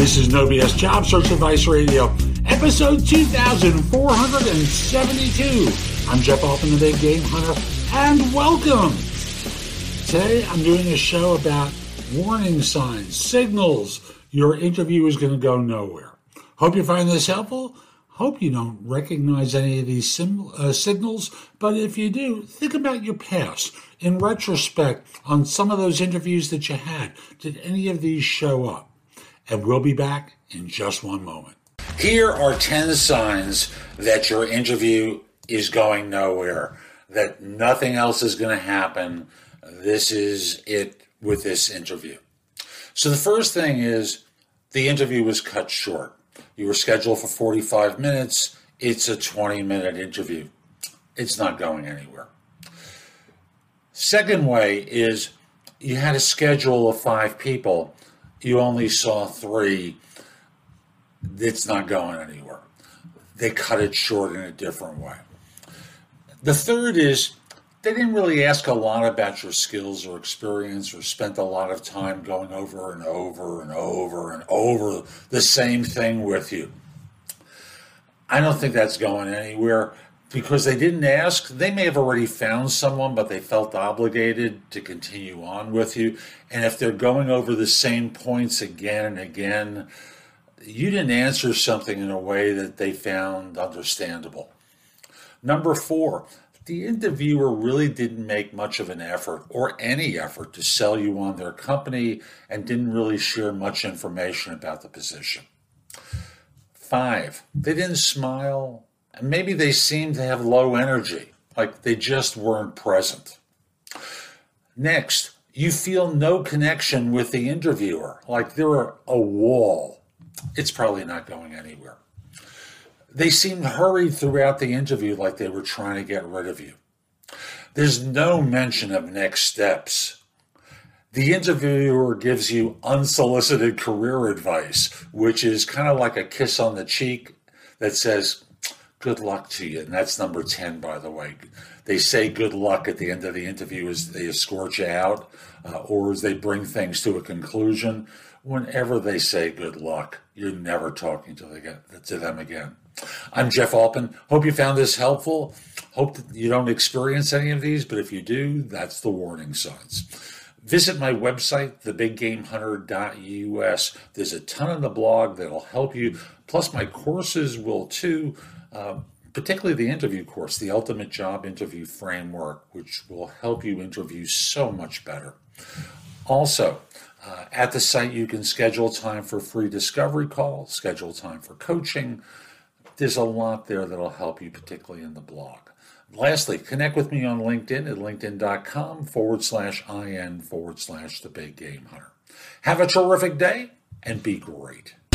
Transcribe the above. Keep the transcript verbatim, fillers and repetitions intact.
This is No B S Job Search Advice Radio, episode two thousand four hundred seventy-two. I'm Jeff Altman, the Big Game Hunter, and welcome. Today I'm doing a show about warning signs, signals your interview is going to go nowhere. Hope you find this helpful. Hope you don't recognize any of these sim- uh, signals, but if you do, think about your past. In retrospect, on some of those interviews that you had, did any of these show up? And we'll be back in just one moment. Here are ten signs that your interview is going nowhere, that nothing else is going to happen. This is it with this interview. So the first thing is the interview was cut short. You were scheduled for forty-five minutes. It's a twenty-minute interview. It's not going anywhere. Second way is you had a schedule of five people. You only saw three. It's not going anywhere. They cut it short in a different way. The third is they didn't really ask a lot about your skills or experience or spent a lot of time going over and over and over and over the same thing with you. I don't think that's going anywhere because they didn't ask. They may have already found someone, but they felt obligated to continue on with you. And if they're going over the same points again and again, you didn't answer something in a way that they found understandable. Number four, the interviewer really didn't make much of an effort or any effort to sell you on their company and didn't really share much information about the position. Five, they didn't smile, and maybe they seemed to have low energy, like they just weren't present. Next, you feel no connection with the interviewer, like they're a wall. It's probably not going anywhere. They seemed hurried throughout the interview like they were trying to get rid of you. There's no mention of next steps. The interviewer gives you unsolicited career advice, which is kind of like a kiss on the cheek that says, good luck to you. And that's number ten, by the way. They say good luck at the end of the interview as they escort you out uh, or as they bring things to a conclusion. Whenever they say good luck, you're never talking to, the, to them again. I'm Jeff Altman. Hope you found this helpful. Hope that you don't experience any of these, but if you do, that's the warning signs. Visit my website, the big game hunter dot U S. There's a ton on the blog that'll help you. Plus, my courses will too, uh, particularly the interview course, the Ultimate Job Interview Framework, which will help you interview so much better. Also, uh, at the site, you can schedule time for free discovery calls, schedule time for coaching. There's a lot there that'll help you, particularly in the blog. Lastly, connect with me on LinkedIn at linkedin.com forward slash IN forward slash the big game hunter. Have a terrific day and be great.